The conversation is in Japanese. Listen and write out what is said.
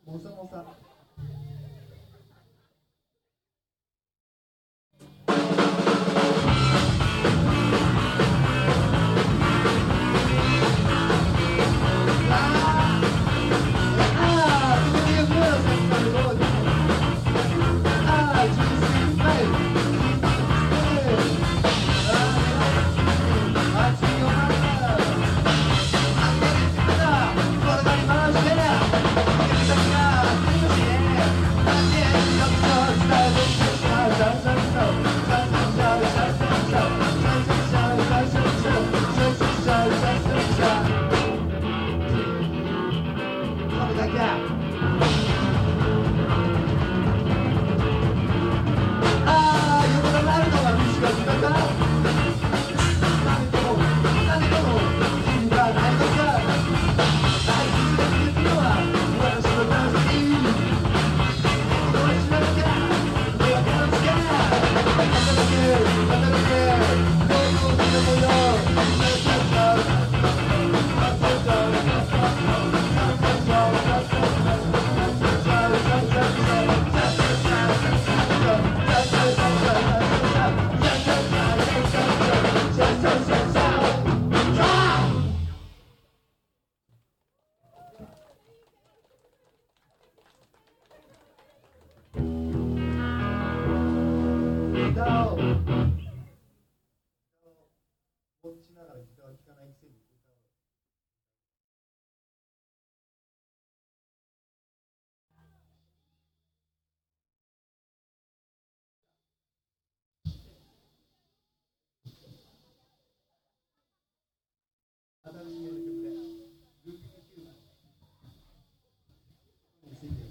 もさもさ。歌を持ちながらギターを弾かないくせに歌を。新しい曲でルーピングキューブについて